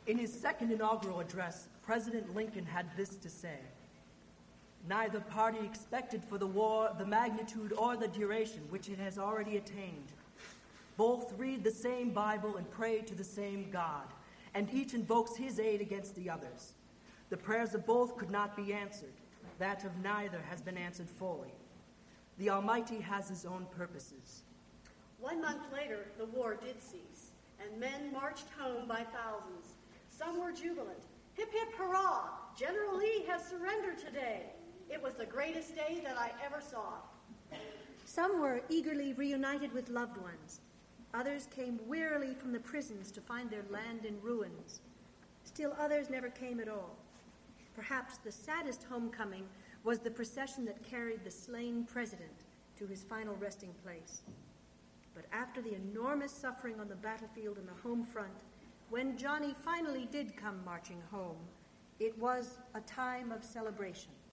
In his second inaugural address, President Lincoln had this to say: "Neither party expected for the war the magnitude or the duration which it has already attained. Both read the same Bible and pray to the same God, and each invokes his aid against the others. The prayers of both could not be answered. That of neither has been answered fully. The Almighty has his own purposes." 1 month later, the war did cease, and men marched home by thousands. Some were jubilant. "Hip, hip, hurrah! General Lee has surrendered today. It was the greatest day that I ever saw." Some were eagerly reunited with loved ones. Others came wearily from the prisons to find their land in ruins. Still others never came at all. Perhaps the saddest homecoming was the procession that carried the slain president to his final resting place. But after the enormous suffering on the battlefield and the home front, when Johnny finally did come marching home, it was a time of celebration.